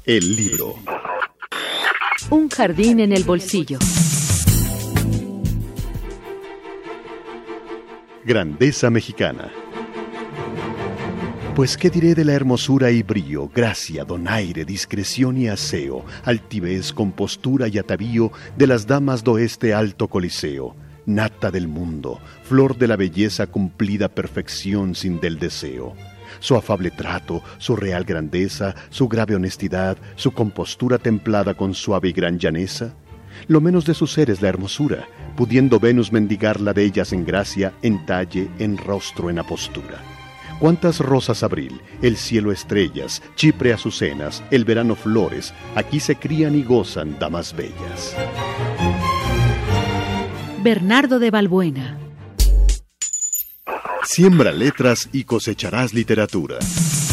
El libro. Un jardín en el bolsillo. Grandeza mexicana. Pues qué diré de la hermosura y brío, gracia, donaire, discreción y aseo, altivez, compostura y atavío de las damas do este alto coliseo, nata del mundo, flor de la belleza cumplida perfección sin del deseo. Su afable trato, su real grandeza, su grave honestidad, su compostura templada con suave y gran llaneza. Lo menos de su ser es la hermosura, pudiendo Venus mendigarla de ellas en gracia, en talle, en rostro, en apostura. Cuántas rosas abril, el cielo estrellas, Chipre azucenas, el verano flores, aquí se crían y gozan damas bellas. Bernardo de Balbuena. Siembra letras y cosecharás literatura.